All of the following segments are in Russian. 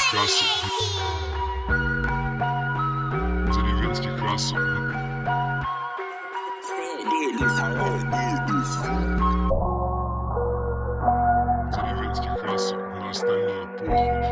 хасл. Деревенский хасл. Деревенский хасл, на остальное похуй.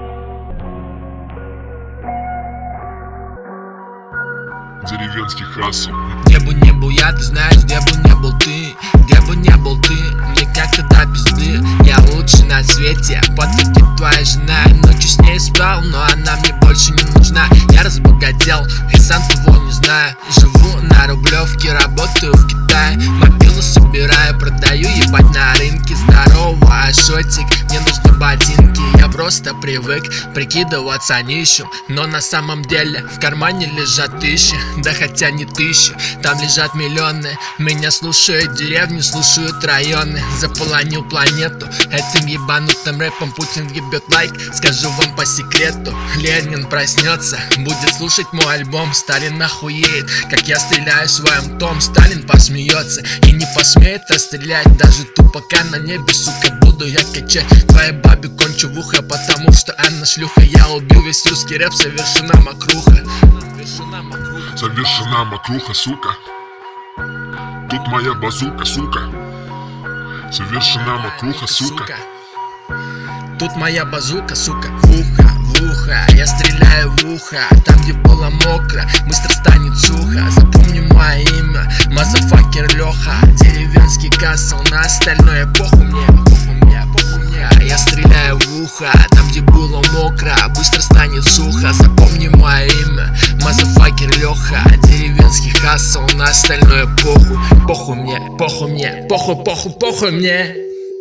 Деревенский хасл. Где бы не был я, ты знаешь, где бы не был ты. Где бы не был ты, мне как-то до пизды. Я лучший на свете, подтвердит твоя жена. Я ночью с ней спал, но она мне больше не нужна. Я разбогател, и сам того не знаю. Живу на Рублевке, работаю в Китае. Мобилу собираю, продаю, ебать на рынке. Здорово, Ашотик, мне нужны ботинки. Я просто привык прикидываться нищим, но на самом деле в кармане лежат тысячи. Да хотя не тысячи, там лежат миллионы. Меня слушают деревни, слушают районы. Заполонил планету этим ебанутым рэпом. Путин ебет лайк, скажу вам по секрету. Ленин проснется, будет слушать мой альбом. Сталин охуеет, как я стреляю в своем том. Сталин посмеется и не посмеет расстрелять. Даже тупо пока на небе, сука, буду я качать твоей бабе кончу в ухо, потому что она шлюха. Я убил весь русский рэп, совершена мокруха. Совершена мокруха, сука. Тут моя базука, сука. Совершена мокруха, сука. Тут моя базука, сука. В ухо, я стреляю в ухо. Там, где было мокро, быстро станет сухо. Запомни мое имя, мазафакер Леха. Деревенский хасл, на остальное похуй мне. Я стреляю в ухо, там, где было мокро, быстро станет сухо. Запомни мое имя, мазафакер Леха. Деревенский хасл, на остальное похуй. Похуй мне, похуй мне, похуй мне. Похуй мне.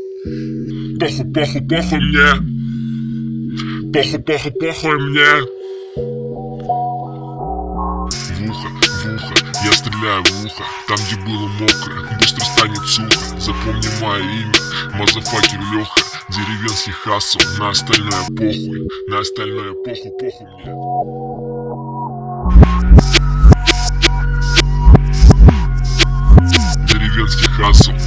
Похуй мне. В ухо, я стреляю в ухо. Там, где было мокро, быстро станет сухо. Запомни мое имя, мазафакер Леха. Деревенский хасл, на остальное похуй. На остальное похуй мне. Деревенский хасл.